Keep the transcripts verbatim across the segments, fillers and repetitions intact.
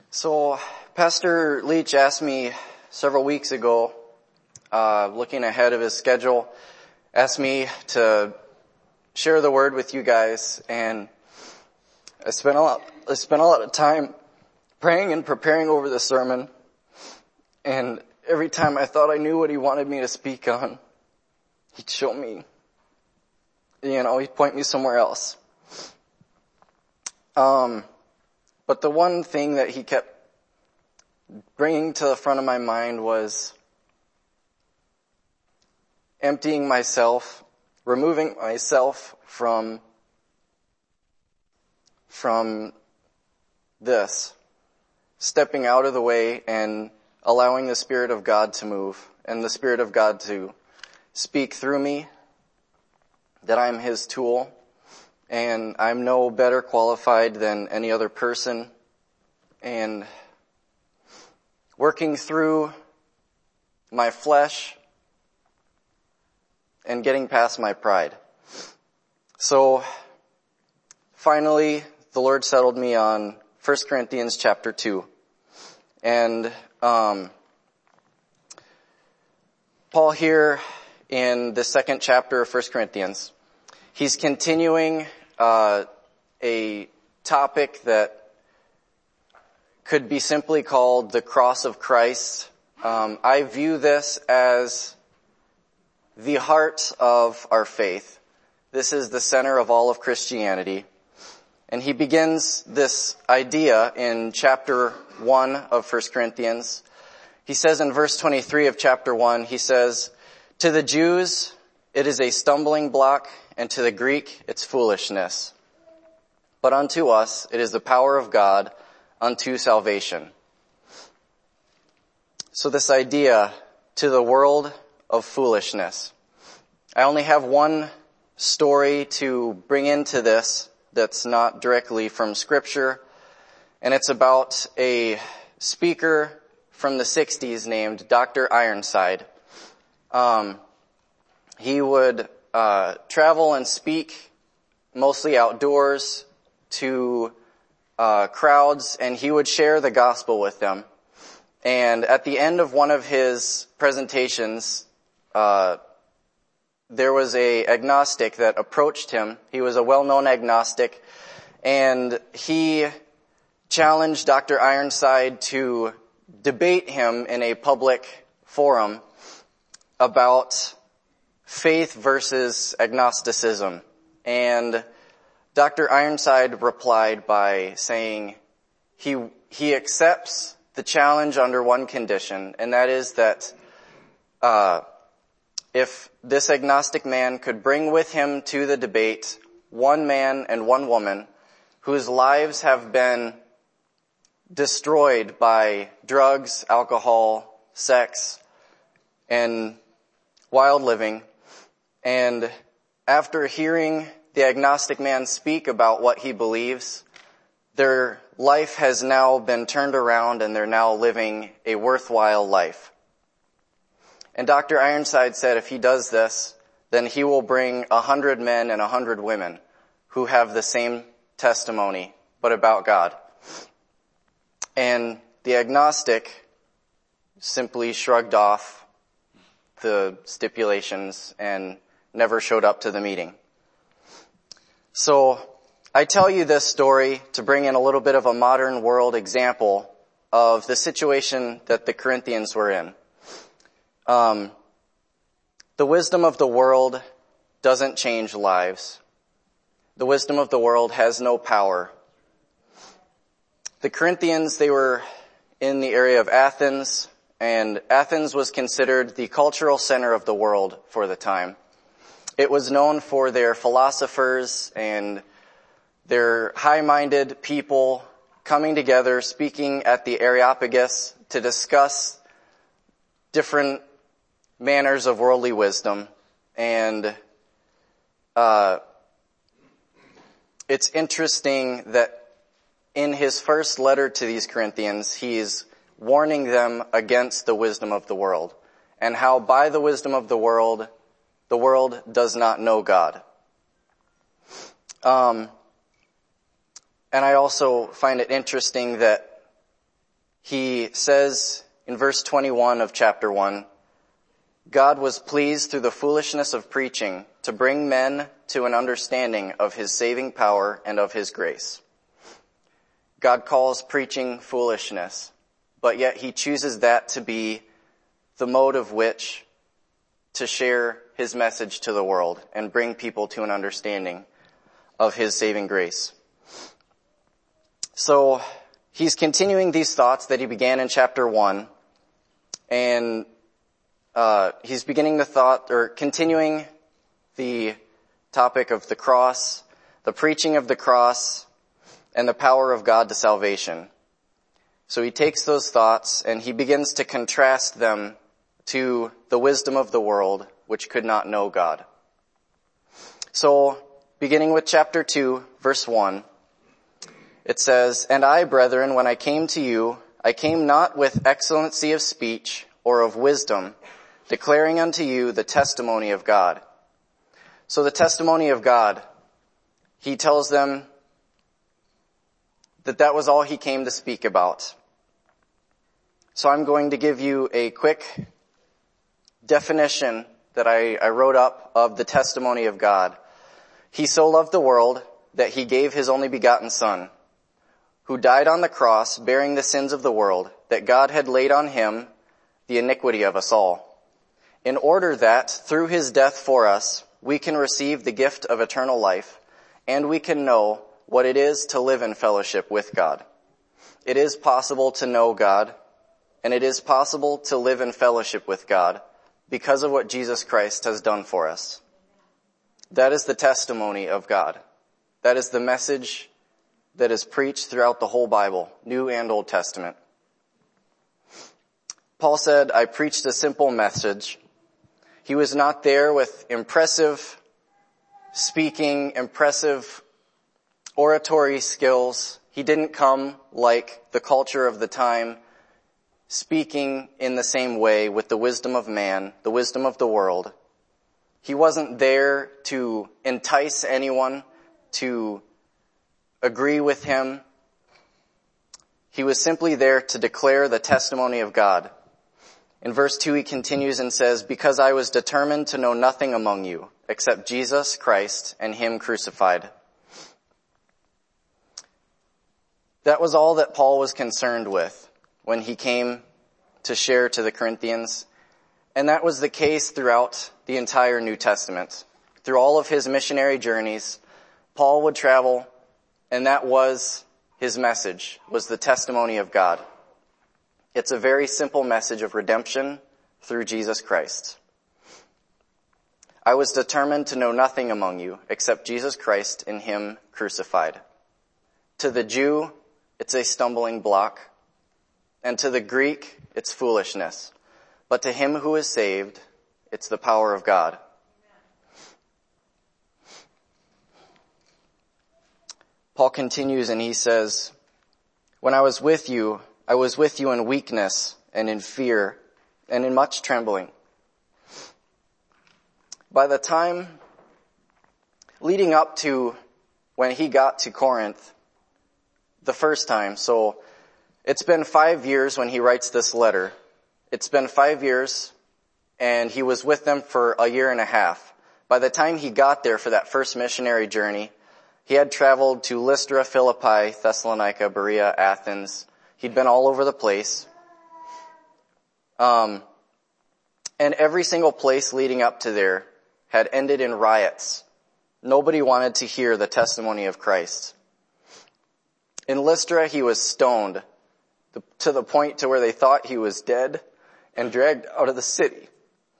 So, Pastor Leach asked me several weeks ago, uh, looking ahead of his schedule, asked me to share the word with you guys, and I spent a lot, I spent a lot of time praying and preparing over the sermon, and every time I thought I knew what he wanted me to speak on, he'd show me, you know, he'd point me somewhere else. Um, but the one thing that he kept bringing to the front of my mind was emptying myself, removing myself from, from this, stepping out of the way and allowing the Spirit of God to move and the Spirit of God to speak through me, that I'm His tool, and I'm no better qualified than any other person, and working through my flesh and getting past my pride. So finally, the Lord settled me on First Corinthians chapter two. And um, Paul here in the second chapter of First Corinthians, he's continuing uh, a topic that could be simply called the cross of Christ. Um, I view this as the heart of our faith. This is the center of all of Christianity. And he begins this idea in chapter one of First Corinthians. He says in verse twenty-three of chapter one, he says, "To the Jews it is a stumbling block, and to the Greek it's foolishness. But unto us it is the power of God unto salvation." So this idea, to the world of foolishness. I only have one story to bring into this that's not directly from Scripture, and it's about a speaker from the sixties named Doctor Ironside. Um, he would uh, travel and speak mostly outdoors to uh, crowds, and he would share the gospel with them. And at the end of one of his presentations, uh, there was a agnostic that approached him. He was a well-known agnostic, and he challenged Doctor Ironside to debate him in a public forum about faith versus agnosticism. And Doctor Ironside replied by saying he he accepts the challenge under one condition, and that is that uh if this agnostic man could bring with him to the debate one man and one woman whose lives have been destroyed by drugs, alcohol, sex, and wild living, and after hearing the agnostic man speak about what he believes, their life has now been turned around and they're now living a worthwhile life. And Doctor Ironside said if he does this, then he will bring a hundred men and a hundred women who have the same testimony, but about God. And the agnostic simply shrugged off the stipulations and never showed up to the meeting. So I tell you this story to bring in a little bit of a modern world example of the situation that the Corinthians were in. Um, the wisdom of the world doesn't change lives. The wisdom of the world has no power. The Corinthians, they were in the area of Athens, and Athens was considered the cultural center of the world for the time. It was known for their philosophers and their high-minded people coming together, speaking at the Areopagus to discuss different manners of worldly wisdom. And uh it's interesting that in his first letter to these Corinthians, he's warning them against the wisdom of the world and how by the wisdom of the world, the world does not know God. Um, and I also find it interesting that he says in verse twenty-one of chapter one, God was pleased through the foolishness of preaching to bring men to an understanding of his saving power and of his grace. God calls preaching foolishness, but yet he chooses that to be the mode of which to share his message to the world and bring people to an understanding of his saving grace. So he's continuing these thoughts that he began in chapter one, and uh, he's beginning the thought, or continuing the topic of the cross, the preaching of the cross, and the power of God to salvation. So he takes those thoughts and he begins to contrast them to the wisdom of the world, which could not know God. So, beginning with chapter two, verse one, it says, And I, brethren, when I came to you, I came not with excellency of speech or of wisdom, declaring unto you the testimony of God. So the testimony of God, he tells them that that was all he came to speak about. So I'm going to give you a quick definition that I, I wrote up of the testimony of God. He so loved the world that he gave his only begotten Son, who died on the cross bearing the sins of the world, that God had laid on him the iniquity of us all, in order that through his death for us we can receive the gift of eternal life, and we can know what it is to live in fellowship with God. It is possible to know God, and it is possible to live in fellowship with God because of what Jesus Christ has done for us. That is the testimony of God. That is the message that is preached throughout the whole Bible, New and Old Testament. Paul said, I preached a simple message. He was not there with impressive speaking, impressive oratory skills. He didn't come like the culture of the time, speaking in the same way with the wisdom of man, the wisdom of the world. He wasn't there to entice anyone to agree with him. He was simply there to declare the testimony of God. In verse two, he continues and says, Because I was determined to know nothing among you except Jesus Christ and him crucified. That was all that Paul was concerned with when he came to share to the Corinthians. And that was the case throughout the entire New Testament. Through all of his missionary journeys, Paul would travel, and that was his message, was the testimony of God. It's a very simple message of redemption through Jesus Christ. I was determined to know nothing among you except Jesus Christ and him crucified. To the Jew, it's a stumbling block. And to the Greek, it's foolishness. But to him who is saved, it's the power of God. Paul continues and he says, When I was with you, I was with you in weakness and in fear and in much trembling. By the time leading up to when he got to Corinth the first time, so it's been five years when he writes this letter. It's been five years, and he was with them for a year and a half. By the time he got there for that first missionary journey, he had traveled to Lystra, Philippi, Thessalonica, Berea, Athens. He'd been all over the place. Um, and every single place leading up to there had ended in riots. Nobody wanted to hear the testimony of Christ. In Lystra, he was stoned to the point to where they thought he was dead and dragged out of the city.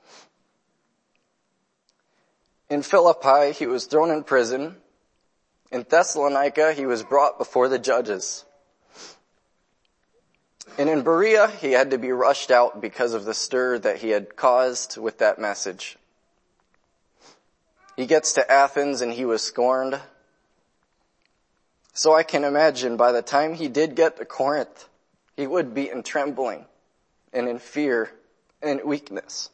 In Philippi, he was thrown in prison. In Thessalonica, he was brought before the judges. And in Berea, he had to be rushed out because of the stir that he had caused with that message. He gets to Athens and he was scorned. So I can imagine by the time he did get to Corinth, he would be in trembling and in fear and weakness.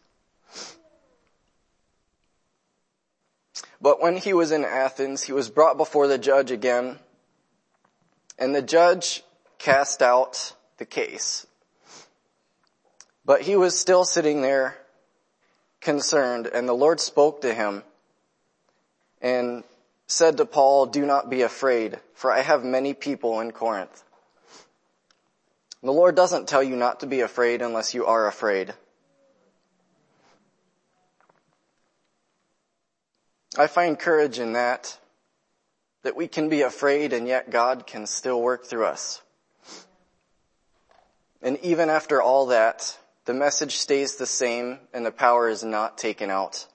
But when he was in Athens, he was brought before the judge again, and the judge cast out the case. But he was still sitting there concerned, and the Lord spoke to him and said to Paul, "Do not be afraid, for I have many people in Corinth." The Lord doesn't tell you not to be afraid unless you are afraid. I find courage in that, that we can be afraid and yet God can still work through us. And even after all that, the message stays the same and the power is not taken out.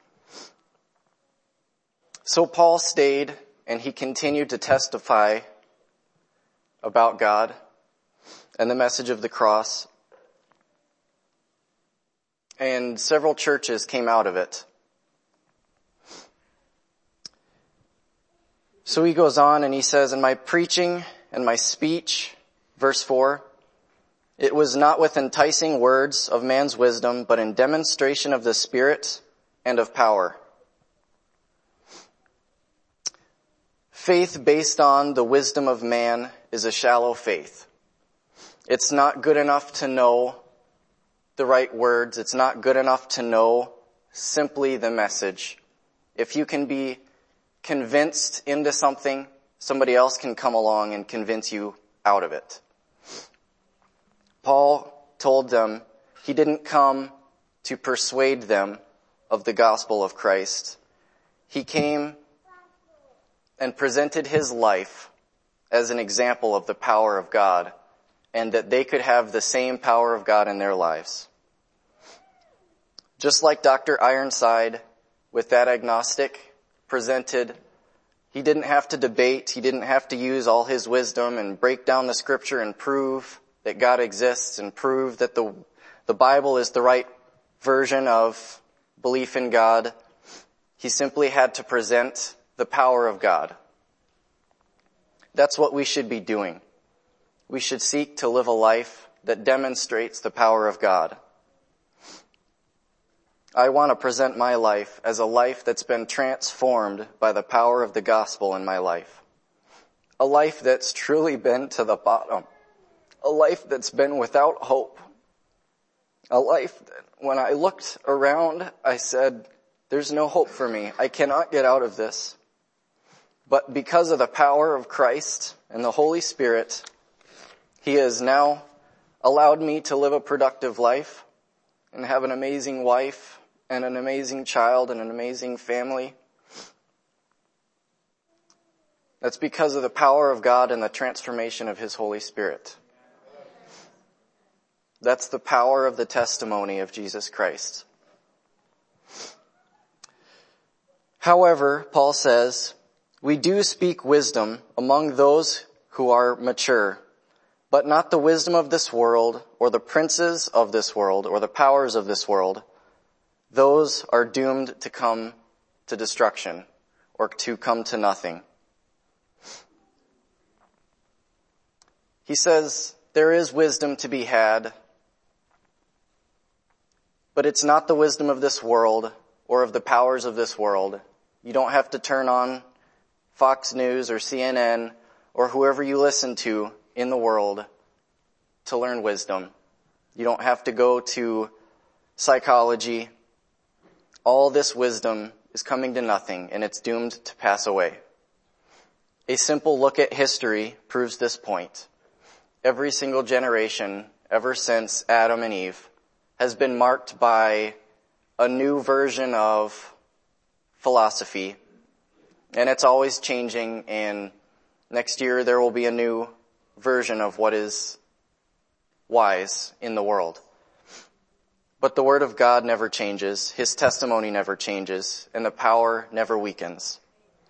So Paul stayed and he continued to testify about God and the message of the cross. And several churches came out of it. So he goes on and he says, "In my preaching and my speech," verse four, "it was not with enticing words of man's wisdom, but in demonstration of the Spirit and of power." Faith based on the wisdom of man is a shallow faith. It's not good enough to know the right words. It's not good enough to know simply the message. If you can be convinced into something, somebody else can come along and convince you out of it. Paul told them he didn't come to persuade them of the gospel of Christ. He came and presented his life as an example of the power of God, and that they could have the same power of God in their lives. Just like Doctor Ironside, with that agnostic, presented, he didn't have to debate, he didn't have to use all his wisdom and break down the scripture and prove that God exists and prove that the, the Bible is the right version of belief in God. He simply had to present the power of God. That's what we should be doing. We should seek to live a life that demonstrates the power of God. I want to present my life as a life that's been transformed by the power of the gospel in my life. A life that's truly been to the bottom. A life that's been without hope. A life that when I looked around, I said, "There's no hope for me. I cannot get out of this." But because of the power of Christ and the Holy Spirit, He has now allowed me to live a productive life and have an amazing wife and an amazing child and an amazing family. That's because of the power of God and the transformation of His Holy Spirit. That's the power of the testimony of Jesus Christ. However, Paul says, we do speak wisdom among those who are mature, but not the wisdom of this world or the princes of this world or the powers of this world. Those are doomed to come to destruction or to come to nothing. He says there is wisdom to be had, but it's not the wisdom of this world or of the powers of this world. You don't have to turn on Fox News or C N N or whoever you listen to in the world to learn wisdom. You don't have to go to psychology. All this wisdom is coming to nothing, and it's doomed to pass away. A simple look at history proves this point. Every single generation, ever since Adam and Eve, has been marked by a new version of philosophy. And it's always changing, and next year there will be a new version of what is wise in the world. But the Word of God never changes, His testimony never changes, and the power never weakens.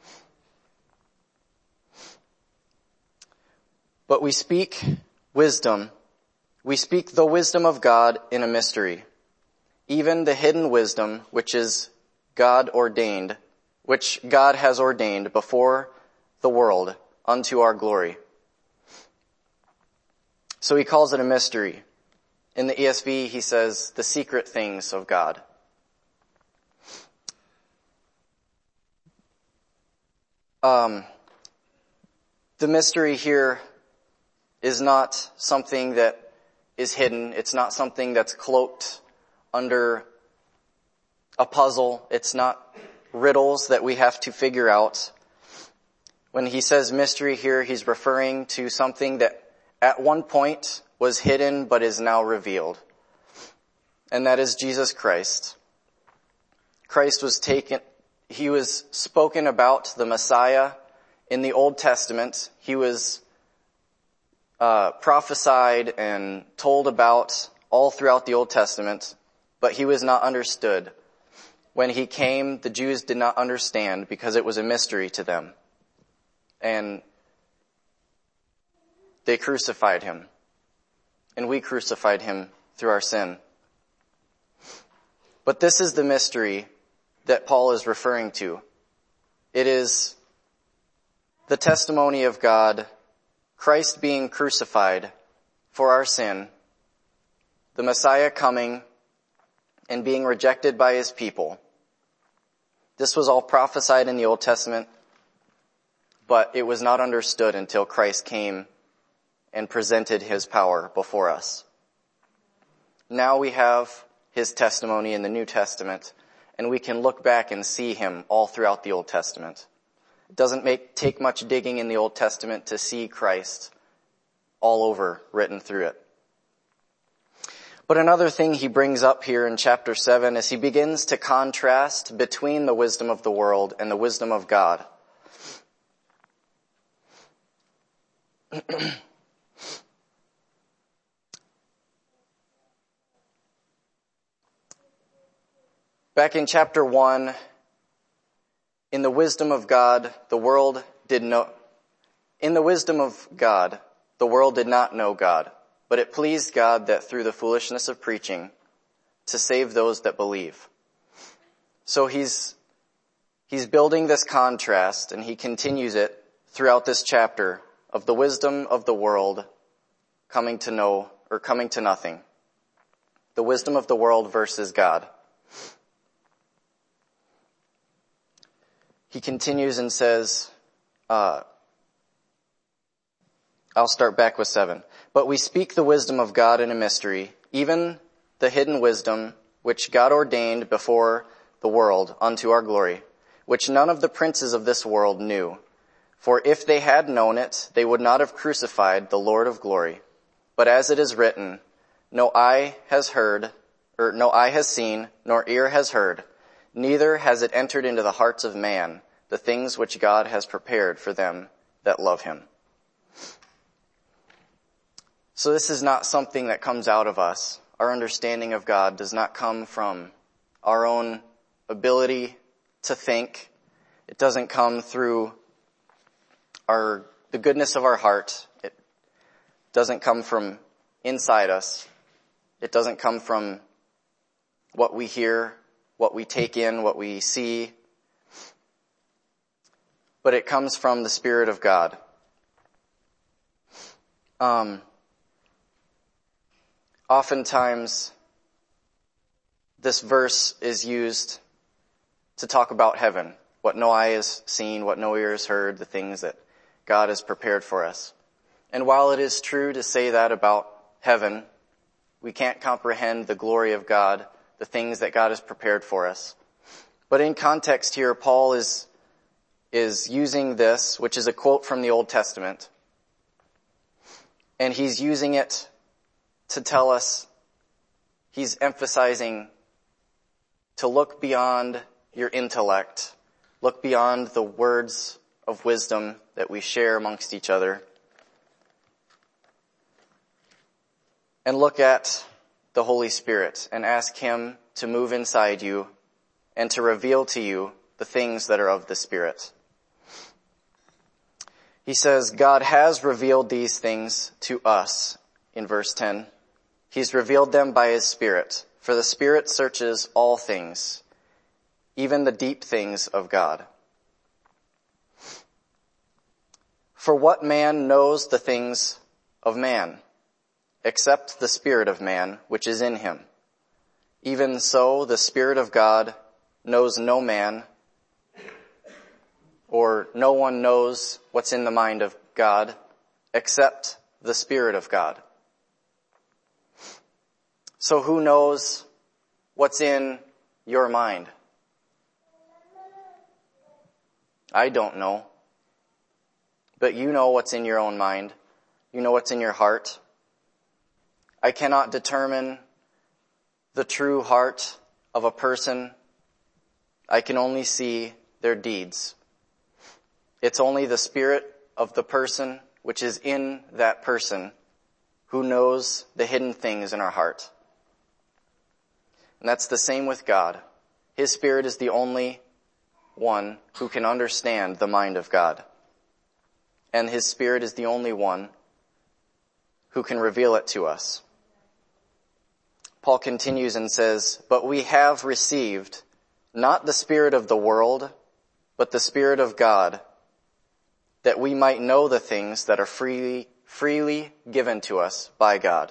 But we speak wisdom. We speak the wisdom of God in a mystery, even the hidden wisdom which is God ordained, which God has ordained before the world unto our glory. So he calls it a mystery. In the E S V, he says, the secret things of God. Um, the mystery here is not something that is hidden. It's not something that's cloaked under a puzzle. It's not riddles that we have to figure out. When he says mystery here, he's referring to something that at one point was hidden but is now revealed. And that is Jesus Christ. Christ was taken, he was spoken about, the Messiah, in the Old Testament. He was uh, prophesied and told about all throughout the Old Testament, but he was not understood. When he came, the Jews did not understand because it was a mystery to them. And they crucified him. And we crucified him through our sin. But this is the mystery that Paul is referring to. It is the testimony of God, Christ being crucified for our sin, the Messiah coming and being rejected by his people. This was all prophesied in the Old Testament, but it was not understood until Christ came and presented his power before us. Now we have his testimony in the New Testament, and we can look back and see him all throughout the Old Testament. It doesn't make, take much digging in the Old Testament to see Christ all over written through it. But another thing he brings up here in chapter seven is he begins to contrast between the wisdom of the world and the wisdom of God. Back in chapter one, in the wisdom of God, the world did know, in the wisdom of God, the world did not know God, but it pleased God that through the foolishness of preaching to save those that believe. So he's, he's building this contrast, and he continues it throughout this chapter of the wisdom of the world coming to know, or coming to nothing. The wisdom of the world versus God. He continues and says, uh, I'll start back with seven. But we speak the wisdom of God in a mystery, even the hidden wisdom which God ordained before the world unto our glory, which none of the princes of this world knew. For if they had known it, they would not have crucified the Lord of glory. But as it is written, no eye has heard, or no eye has seen, nor ear has heard, neither has it entered into the hearts of man the things which God has prepared for them that love him. So this is not something that comes out of us. Our understanding of God does not come from our own ability to think. It doesn't come through our the goodness of our heart. It doesn't come from inside us. It doesn't come from what we hear, what we take in, what we see. But it comes from the Spirit of God. Um, oftentimes, this verse is used to talk about heaven, what no eye has seen, what no ear has heard, the things that God has prepared for us. And while it is true to say that about heaven, we can't comprehend the glory of God, the things that God has prepared for us. But in context here, Paul is is using this, which is a quote from the Old Testament, and he's using it to tell us, he's emphasizing to look beyond your intellect, look beyond the words of wisdom that we share amongst each other, and look at the Holy Spirit and ask him to move inside you and to reveal to you the things that are of the Spirit. He says, God has revealed these things to us in verse ten. He's revealed them by his Spirit, for the Spirit searches all things, even the deep things of God. For what man knows the things of man, except the Spirit of man, which is in him? Even so, the Spirit of God knows no man, or no one knows what's in the mind of God except the Spirit of God. So who knows what's in your mind? I don't know. But you know what's in your own mind. You know what's in your heart. I cannot determine the true heart of a person. I can only see their deeds. It's only the spirit of the person which is in that person who knows the hidden things in our heart. And that's the same with God. His Spirit is the only one who can understand the mind of God. And His Spirit is the only one who can reveal it to us. Paul continues and says, "But we have received not the spirit of the world, but the Spirit of God, that we might know the things that are freely, freely given to us by God."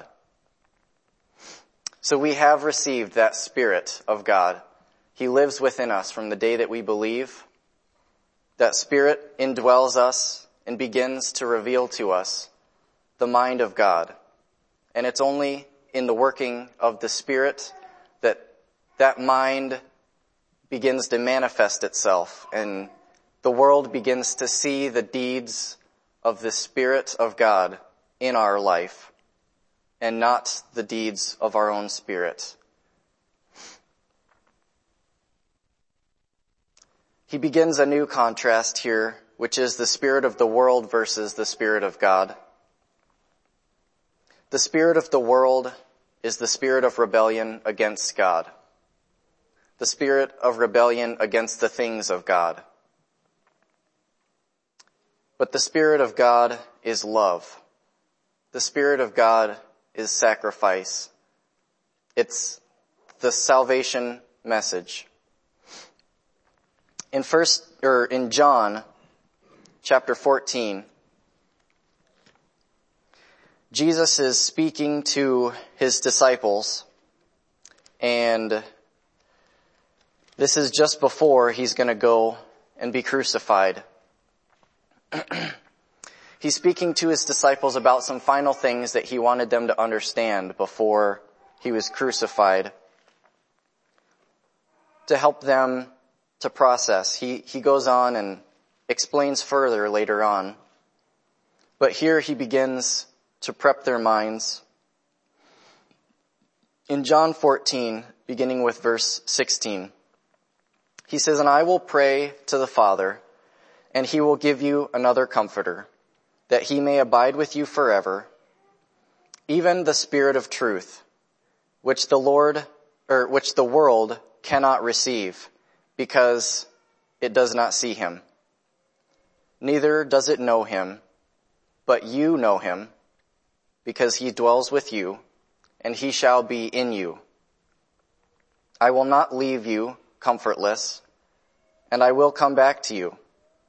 So we have received that Spirit of God. He lives within us from the day that we believe. That Spirit indwells us and begins to reveal to us the mind of God. And it's only in the working of the Spirit that that mind begins to manifest itself and the world begins to see the deeds of the Spirit of God in our life and not the deeds of our own spirit. He begins a new contrast here, which is the spirit of the world versus the Spirit of God. The spirit of the world is the spirit of rebellion against God. The spirit of rebellion against the things of God. But the Spirit of God is love. The Spirit of God is sacrifice. It's the salvation message. In first, or in John chapter fourteen, Jesus is speaking to his disciples, and this is just before he's going to go and be crucified. He's speaking to his disciples about some final things that he wanted them to understand before he was crucified, to help them to process. He, he goes on and explains further later on. But here he begins to prep their minds. In John fourteen, beginning with verse sixteen, he says, "And I will pray to the Father, and he will give you another comforter, that he may abide with you forever, even the Spirit of truth, which the Lord, or which the world cannot receive, because it does not see him. Neither does it know him, but you know him, because he dwells with you, and he shall be in you. I will not leave you comfortless, and I will come back to you.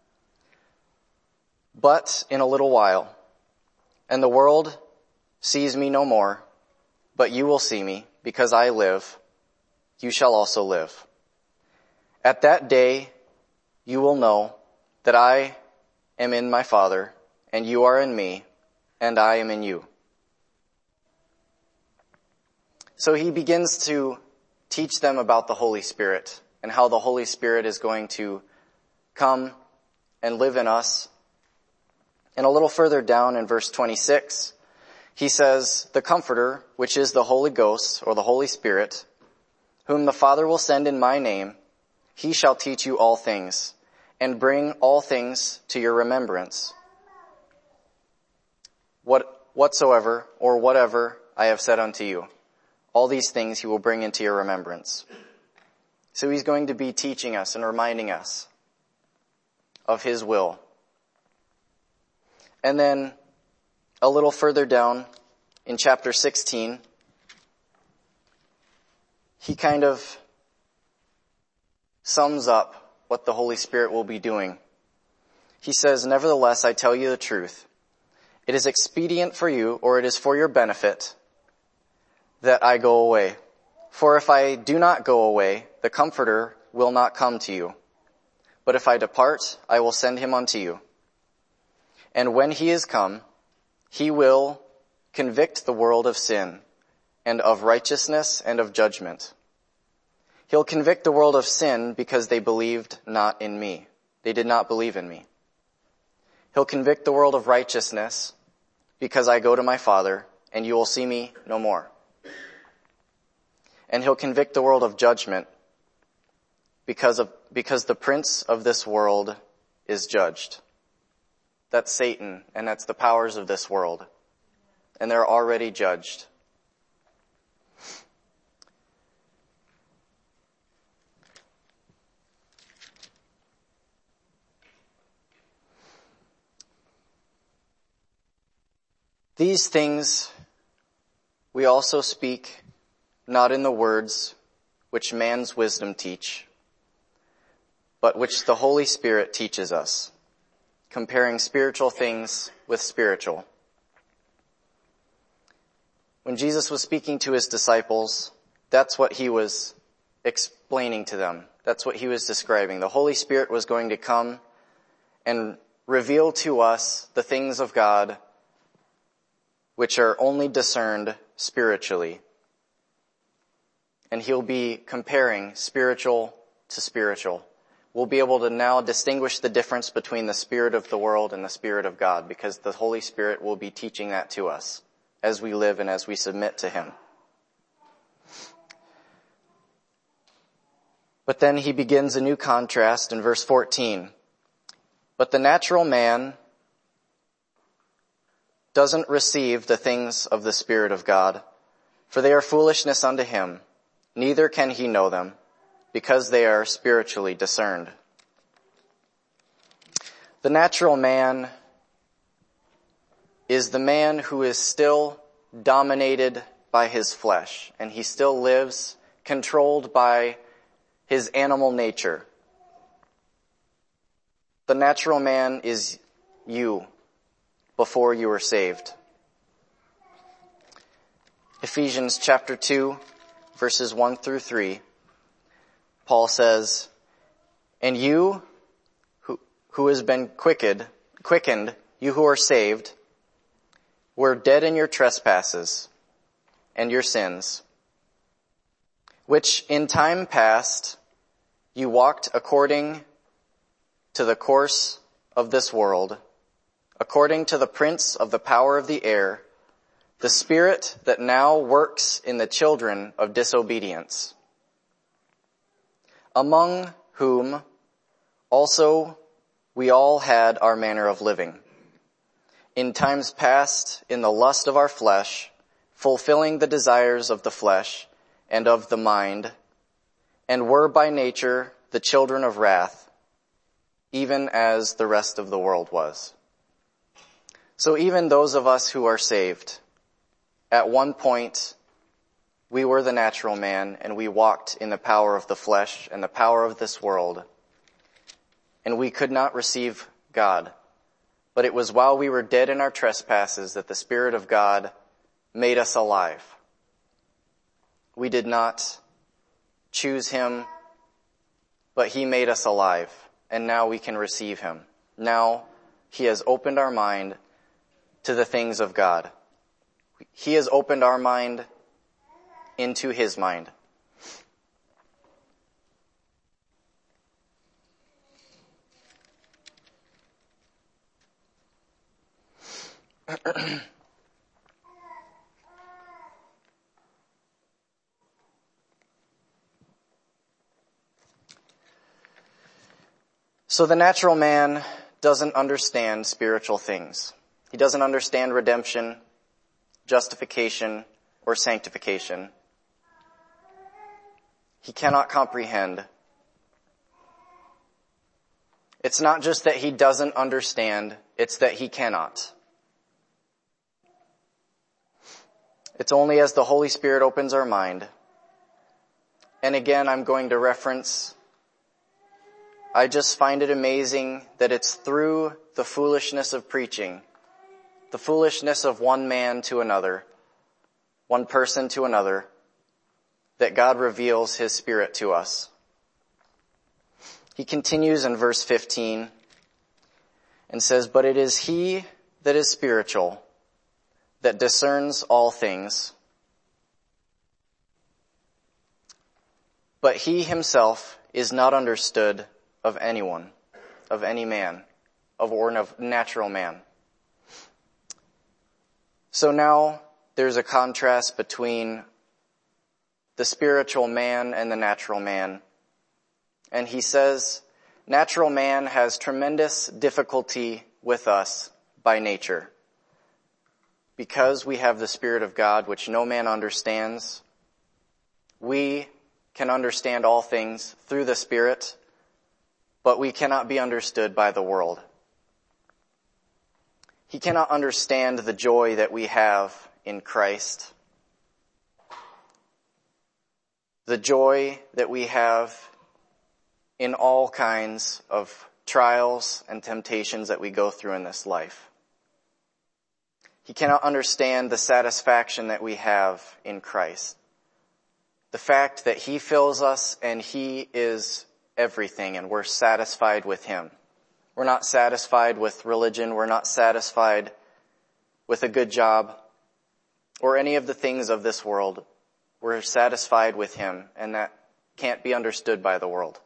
But in a little while, and the world sees me no more, but you will see me, because I live, you shall also live. At that day, you will know that I am in my Father, and you are in me, and I am in you." So he begins to teach them about the Holy Spirit and how the Holy Spirit is going to come and live in us. And a little further down in verse twenty-six, he says, "The Comforter, which is the Holy Ghost, or the Holy Spirit, whom the Father will send in my name, he shall teach you all things, and bring all things to your remembrance. What, whatsoever, or whatever I have said unto you, all these things he will bring into your remembrance." So he's going to be teaching us and reminding us of his will. And then a little further down in chapter sixteen, he kind of sums up what the Holy Spirit will be doing. He says, "Nevertheless, I tell you the truth. It is expedient for you, or it is for your benefit, that I go away. For if I do not go away, the Comforter will not come to you. But if I depart, I will send him unto you. And when he is come, he will convict the world of sin, and of righteousness and of judgment. He'll convict the world of sin because they believed not in me. They did not believe in me. He'll convict the world of righteousness because I go to my Father and you will see me no more. And he'll convict the world of judgment because of, because the prince of this world is judged. That's Satan, and that's the powers of this world. And they're already judged. These things we also speak not in the words which man's wisdom teach, but which the Holy Spirit teaches us, comparing spiritual things with spiritual. When Jesus was speaking to his disciples, that's what he was explaining to them. That's what he was describing. The Holy Spirit was going to come and reveal to us the things of God which are only discerned spiritually. And he'll be comparing spiritual to spiritual. We'll be able to now distinguish the difference between the spirit of the world and the Spirit of God, because the Holy Spirit will be teaching that to us as we live and as we submit to him. But then he begins a new contrast in verse fourteen. But the natural man doesn't receive the things of the Spirit of God, for they are foolishness unto him, neither can he know them, because they are spiritually discerned. The natural man is the man who is still dominated by his flesh, and he still lives controlled by his animal nature. The natural man is you before you were saved. Ephesians chapter two, verses one through three. Paul says, and you who, who has been quickened, quickened, you who are saved, were dead in your trespasses and your sins, which in time past you walked according to the course of this world, according to the prince of the power of the air, the spirit that now works in the children of disobedience, among whom also we all had our manner of living, in times past in the lust of our flesh, fulfilling the desires of the flesh and of the mind, and were by nature the children of wrath, even as the rest of the world was. So even those of us who are saved, at one point, we were the natural man, and we walked in the power of the flesh and the power of this world, and we could not receive God. But it was while we were dead in our trespasses that the Spirit of God made us alive. We did not choose him, but he made us alive, and now we can receive him. Now he has opened our mind to the things of God. He has opened our mind into his mind. So the natural man doesn't understand spiritual things. He doesn't understand redemption, justification, or sanctification. He cannot comprehend. It's not just that he doesn't understand, it's that he cannot. It's only as the Holy Spirit opens our mind. And again, I'm going to reference, I just find it amazing that it's through the foolishness of preaching, the foolishness of one man to another, one person to another, that God reveals his Spirit to us. He continues in verse fifteen and says, but it is he that is spiritual that discerns all things, But he himself is not understood of anyone, of any man, of or of natural man. So now there's a contrast between the spiritual man and the natural man. And he says, natural man has tremendous difficulty with us by nature. Because we have the Spirit of God, which no man understands, we can understand all things through the Spirit, but we cannot be understood by the world. He cannot understand the joy that we have in Christ, the joy that we have in all kinds of trials and temptations that we go through in this life. He cannot understand the satisfaction that we have in Christ. The fact that he fills us and he is everything and we're satisfied with him. We're not satisfied with religion. We're not satisfied with a good job or any of the things of this world. We're satisfied with him, and that can't be understood by the world.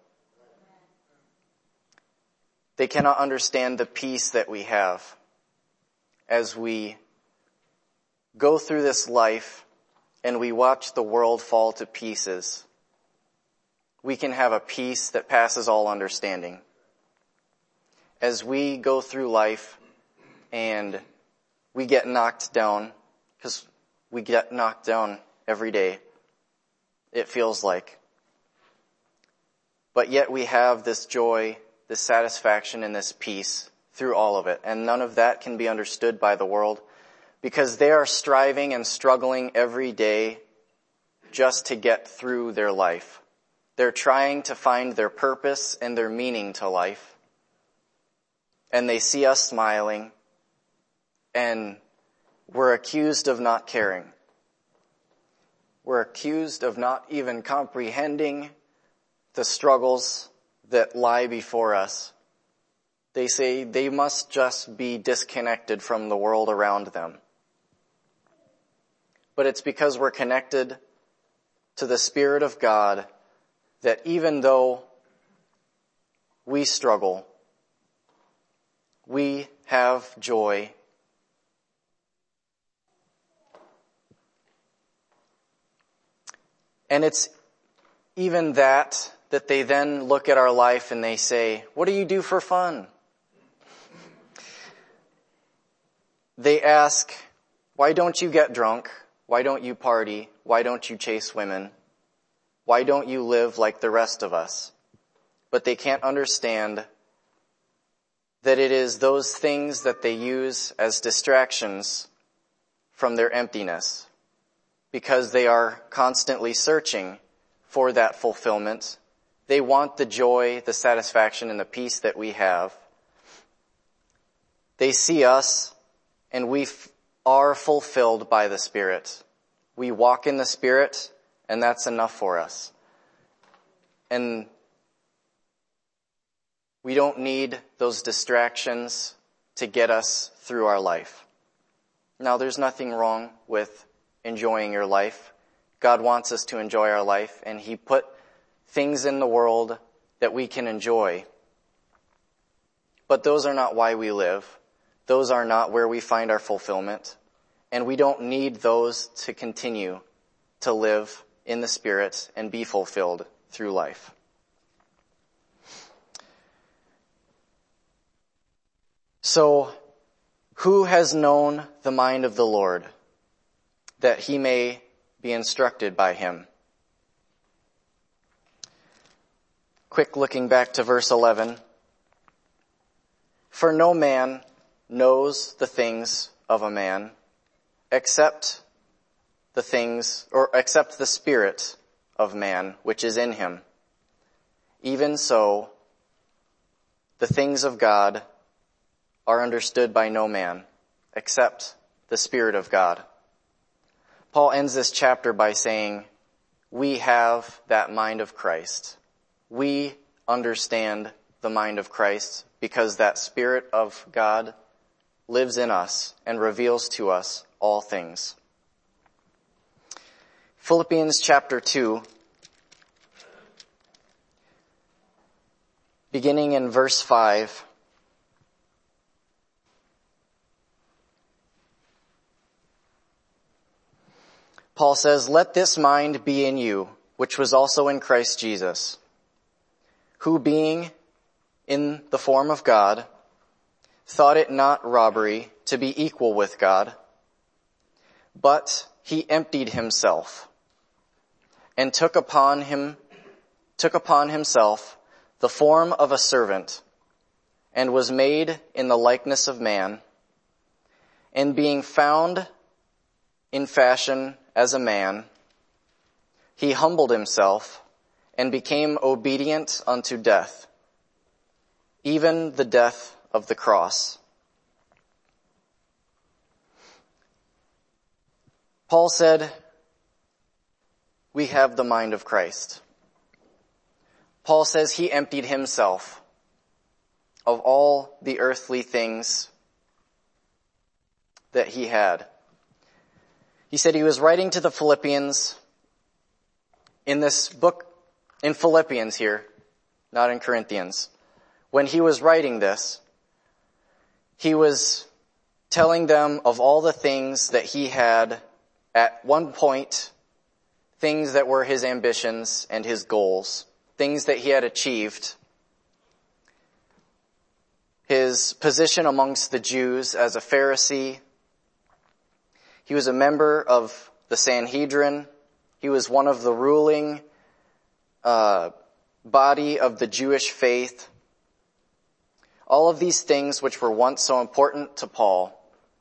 They cannot understand the peace that we have as we go through this life and we watch the world fall to pieces. We can have a peace that passes all understanding. As we go through life and we get knocked down, because we get knocked down every day, it feels like. But yet we have this joy, this satisfaction, and this peace through all of it. And none of that can be understood by the world because they are striving and struggling every day just to get through their life. They're trying to find their purpose and their meaning to life. And they see us smiling, and we're accused of not caring. We're accused of not even comprehending the struggles that lie before us. They say they must just be disconnected from the world around them. But it's because we're connected to the Spirit of God that even though we struggle, we have joy. And it's even that, that they then look at our life and they say, what do you do for fun? They ask, why don't you get drunk? Why don't you party? Why don't you chase women? Why don't you live like the rest of us? But they can't understand that it is those things that they use as distractions from their emptiness, because they are constantly searching for that fulfillment. They want the joy, the satisfaction, and the peace that we have. They see us, and we f- are fulfilled by the Spirit. We walk in the Spirit, and that's enough for us. And we don't need those distractions to get us through our life. Now, there's nothing wrong with enjoying your life. God wants us to enjoy our life, and He put things in the world that we can enjoy. But those are not why we live. Those are not where we find our fulfillment. And we don't need those to continue to live in the Spirit and be fulfilled through life. So, who has known the mind of the Lord, that he may be instructed by him? Quick looking back to verse eleven. For no man knows the things of a man, except the things, or except the spirit of man, which is in him. Even so, the things of God are understood by no man, except the Spirit of God. Paul ends this chapter by saying, we have that mind of Christ. We understand the mind of Christ because that Spirit of God lives in us and reveals to us all things. Philippians chapter two. beginning in verse five. Paul says, "Let this mind be in you, which was also in Christ Jesus, who being in the form of God, thought it not robbery to be equal with God, but he emptied himself and took upon him, took upon himself the form of a servant, and was made in the likeness of man, and being found in fashion as a man, he humbled himself and became obedient unto death, even the death of the cross." Paul said, we have the mind of Christ. Paul says he emptied himself of all the earthly things that he had. He said he was writing to the Philippians in this book, in Philippians here, not in Corinthians. When he was writing this, he was telling them of all the things that he had at one point, things that were his ambitions and his goals, things that he had achieved. His position amongst the Jews as a Pharisee. He was a member of the Sanhedrin. He was one of the ruling uh, body of the Jewish faith. All of these things which were once so important to Paul,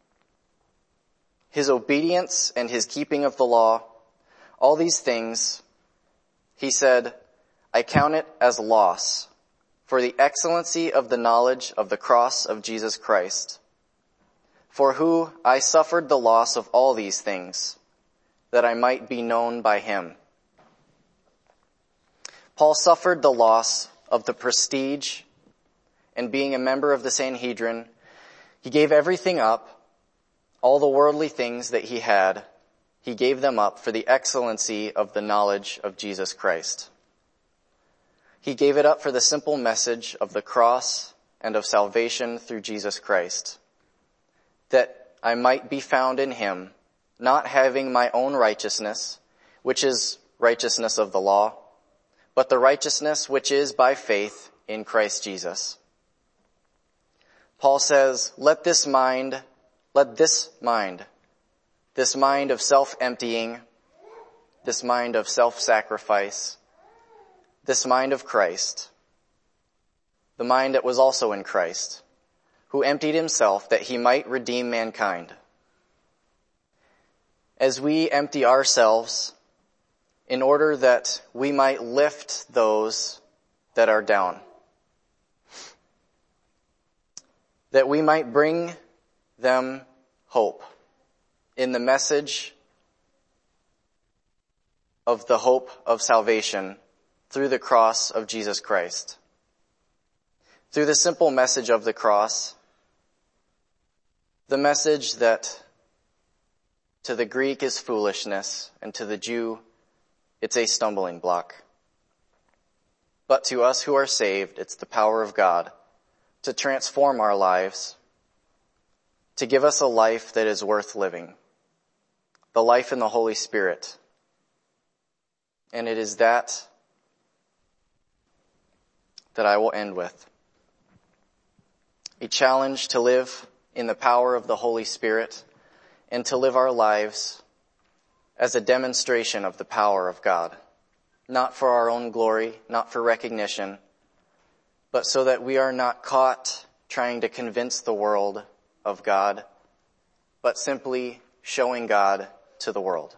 his obedience and his keeping of the law, all these things, he said, I count it as loss for the excellency of the knowledge of the cross of Jesus Christ, for who I suffered the loss of all these things, that I might be known by him. Paul suffered the loss of the prestige and being a member of the Sanhedrin. He gave everything up, all the worldly things that he had, he gave them up for the excellency of the knowledge of Jesus Christ. He gave it up for the simple message of the cross and of salvation through Jesus Christ, that I might be found in him, not having my own righteousness, which is righteousness of the law, but the righteousness which is by faith in Christ Jesus. Paul says, let this mind, let this mind, this mind of self-emptying, this mind of self-sacrifice, this mind of Christ, the mind that was also in Christ, who emptied himself that he might redeem mankind. As we empty ourselves in order that we might lift those that are down, that we might bring them hope in the message of the hope of salvation through the cross of Jesus Christ. Through the simple message of the cross, the message that to the Greek is foolishness and to the Jew it's a stumbling block. But to us who are saved, it's the power of God to transform our lives, to give us a life that is worth living, the life in the Holy Spirit. And it is that that I will end with. A challenge to live in the power of the Holy Spirit and to live our lives as a demonstration of the power of God, not for our own glory, not for recognition, but so that we are not caught trying to convince the world of God, but simply showing God to the world.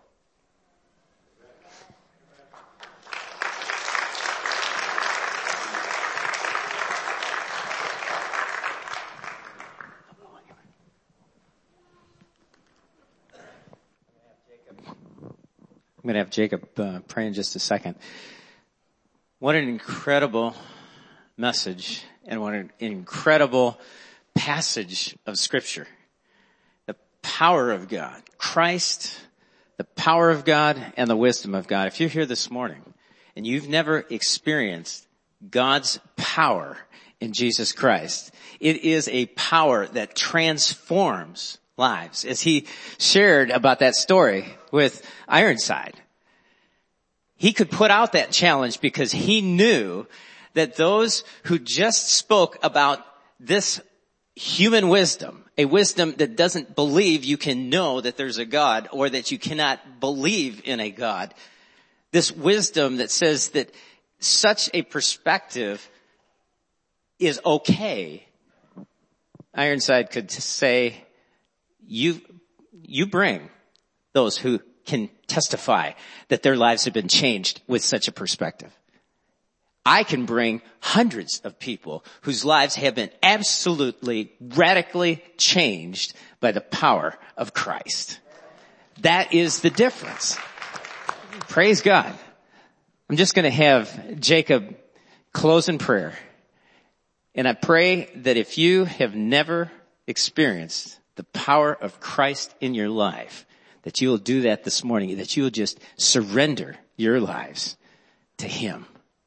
I'm going to have Jacob uh, pray in just a second. What an incredible message and what an incredible passage of Scripture. The power of God, Christ, the power of God, and the wisdom of God. If you're here this morning and you've never experienced God's power in Jesus Christ. It is a power that transforms lives. As he shared about that story with Ironside, he could put out that challenge because he knew that those who just spoke about this human wisdom, a wisdom that doesn't believe you can know that there's a God or that you cannot believe in a God, this wisdom that says that such a perspective is okay, Ironside could say, you, you bring those who can testify that their lives have been changed with such a perspective. I can bring hundreds of people whose lives have been absolutely, radically changed by the power of Christ. That is the difference. Praise God. I'm just going to have Jacob close in prayer. And I pray that if you have never experienced the power of Christ in your life, that you will do that this morning, that you will just surrender your lives to Him.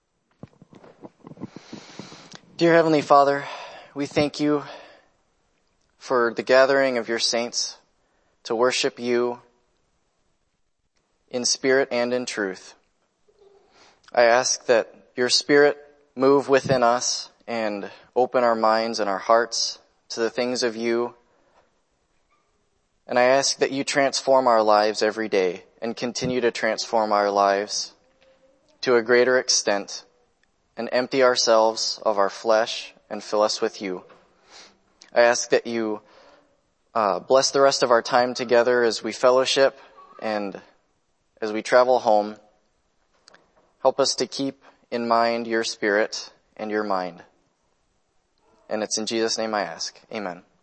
Dear Heavenly Father, we thank you for the gathering of your saints to worship you in spirit and in truth. I ask that your Spirit move within us and open our minds and our hearts to the things of you. And I ask that you transform our lives every day and continue to transform our lives to a greater extent and empty ourselves of our flesh and fill us with you. I ask that you uh, bless the rest of our time together as we fellowship and as we travel home. Help us to keep in mind your Spirit and your mind. And it's in Jesus' name I ask. Amen.